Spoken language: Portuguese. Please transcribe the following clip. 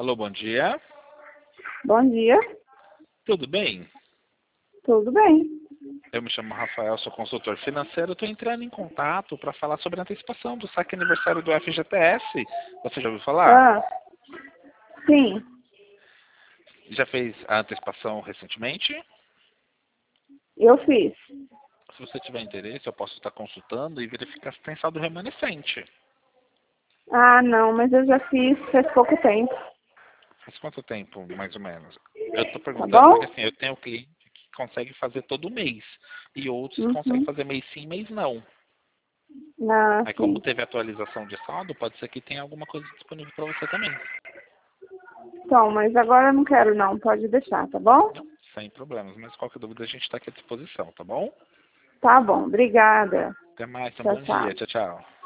Alô, bom dia. Bom dia, Tudo bem? tudo bem? Eu me chamo Rafael, sou consultor financeiro. Estou entrando em contato para falar sobre a antecipação do saque aniversário do FGTS. Você já ouviu falar? Ah, sim, Já fez a antecipação recentemente? eu fiz. Se você tiver interesse, eu posso estar consultando e verificar se tem saldo remanescente. Ah, não, mas eu já fiz faz pouco tempo, Faz quanto tempo, mais ou menos? Eu estou tá perguntando porque bom? assim, eu tenho cliente que consegue fazer todo mês e outros conseguem Uhum. fazer mês sim, mês não. Ah, Aí como sim. teve atualização de saldo, pode ser que tenha alguma coisa disponível para você também. Então, mas agora eu não quero não, pode deixar, tá bom? Não, sem problemas, mas qualquer dúvida a gente está aqui à disposição, tá bom? Tá bom, obrigada. Até mais, um Tchau, bom dia, tchau. tchau, tchau.